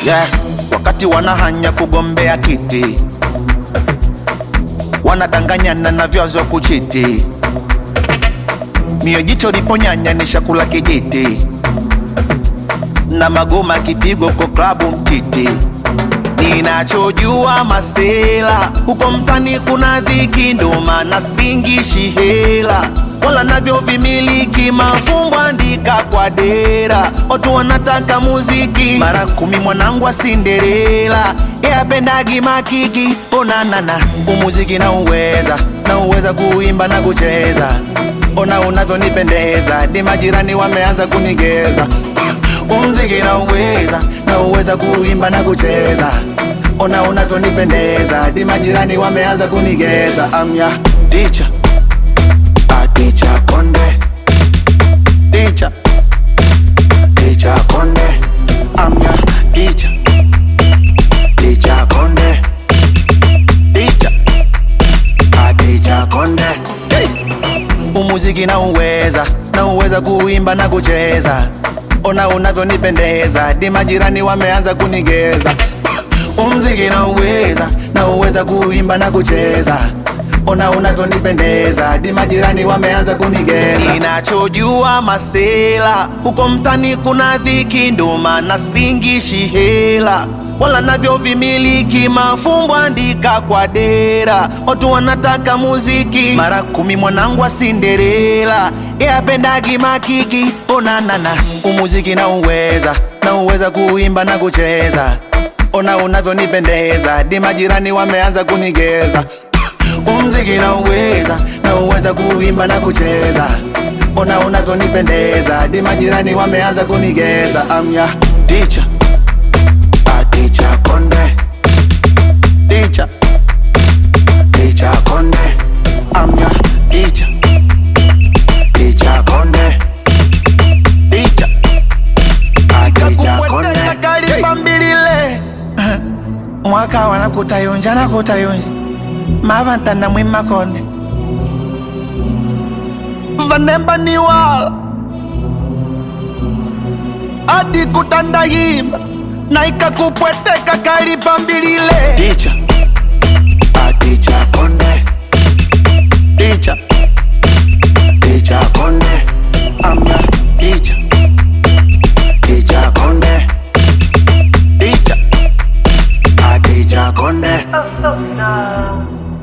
Yeah, wakati wanahanya kugombea kiti, wanadanganyana na vyazo kuchiti. Mio jicho liponyanya ni shakula kijiti, na magoma kipigo kwa klabu mtiti. Ninachojua masela, huko mtani kuna dhiki, ndo maana singishi hela. Wala navyo vimiliki mafumbo andika kwa dera. Watu wanataka muziki, mara 10 mwanangu wa Cinderella. Yapendagi makiki, onanana, umuziki na uweza kuimba na kucheza. Ona unavyo nipendeza, di majirani wameanza kunigeza. Umuziki na uweza kuimba na kucheza. Ona unavyo nipendeza, di majirani wameanza kunigeza. I'm your teacher, teacher Konde, teacher Konde. I'm your teacher, teacher Konde, teacher Konde. Hey! Umuziki na uweza kuimba na kucheza. Ona unavyo nipendeza, di majirani wameanza kunigeza. Umuziki na uweza kuimba na kucheza. Ona unavyo nipendeza, di majirani wameanza kunigeza. Ninachojua masela, huko mtani kuna dhiki, ndo maana singishi hela. Wala navyo vimiliki mafumbo andika kwa dera. Watu wanataka muziki, mara 10 mwanangu wa Cinderella. Yapendagi makiki, onanana, umuziki na uweza kuimba na kucheza. Ona unavyo nipendeza, di majirani wameanza kunigeza. Umuziki na uweza kuimba na kucheza. Ona unavyo nipendeza, di majirani wameanza kunigeza. I'm your teacher, teacher Konde, teacher Konde. I'm your teacher, teacher Konde, teacher Konde. Kalipambilile mwaka wana kutayonja mavanta na mwima Konde vanemba ni wala adi kutandahima na ikakupweteka. Kalipambilile teacher, teacher Konde, teacher Konde. I'm your teacher, teacher Konde, teacher Konde.